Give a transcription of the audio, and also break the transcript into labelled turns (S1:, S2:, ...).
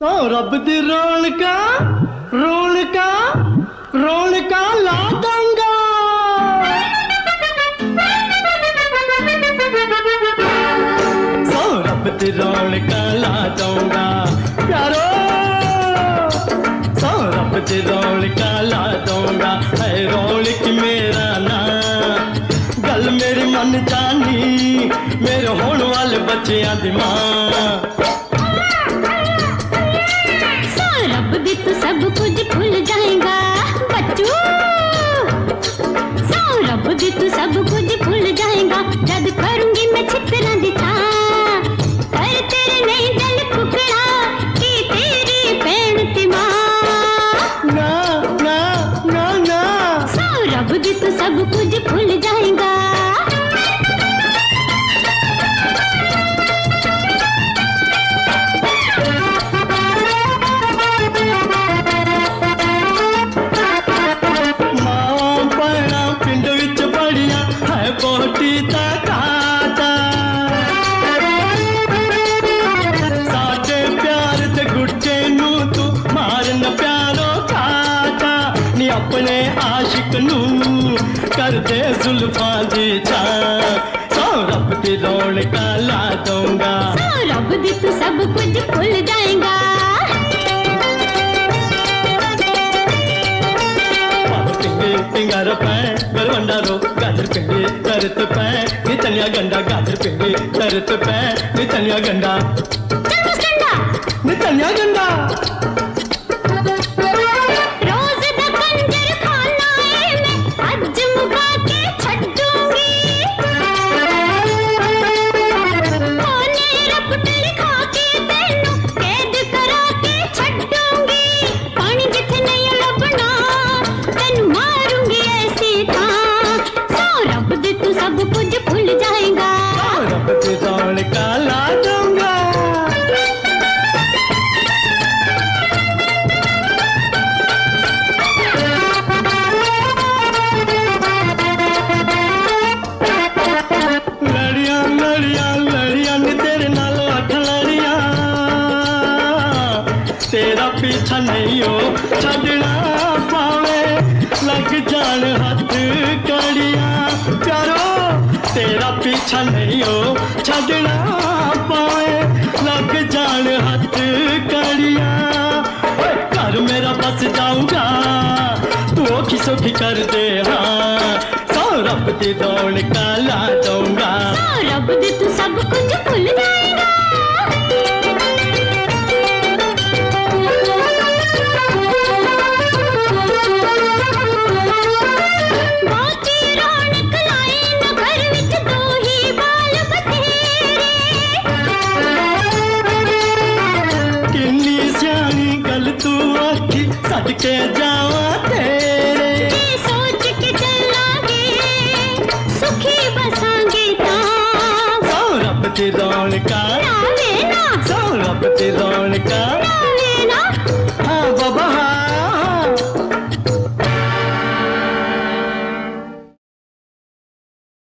S1: तो रब दी रौनका ला दूंगा। तो रब दी रौनका ला दूंगा प्यारो, तो रब दी रौनका ला दूंगा। है रौनक मेरा नाम, गल मेरी मन जानी, मेरे होने वाले बच्चियां दी मां।
S2: भी तो सब कुछ भूल जाएगा बच्चू, सौरभ भी तो सब कुछ भूल जाएगा। जब करूंगी मैं चित्रा दिखा, कर तेरे नहीं दिल टुकड़ा कि तेरी पैन की मां।
S1: ना ना ना ना,
S2: सौरभ भी तो सब कुछ भूल जाएगा।
S1: अपने आशिक नू कर दे जुल्फां दी छां। सौरभ दी रौनका ला दूंगा।
S2: सौरभ दी तू सब कुछ भूल जाएगा।
S1: पिंगार पै गलवंडा रो गाजर पिंडी करत पै नितनिया गंडा, गाजर पिंडी करत पै नितनिया गंडा, नितनिया गंडा। रौनका ला दूंगा। लड़ियां लड़ियां लड़ियां नी तेरे नाल अठ लड़ियां, तेरा पीछा नहीं हो छड़ना पावे, लग जान हथ कड़ियां प्यारो। तेरा पीछा नहीं हो छड़ना पाए, लग जान हथ कड़ियां। घर मेरा बस जाऊंगा, तू औखी सौखी कर दे हाँ। सौरभ दी रौनका ला दूंगा।
S2: सौरभ दी तू सब कुछ भूल जाएगा।
S1: सदके जावा तेरे,
S2: सोच के चलांगे सुखी बसांगे तां।
S1: सौरभ दी रौनका,
S2: ना,
S1: सौरभ दी रौनका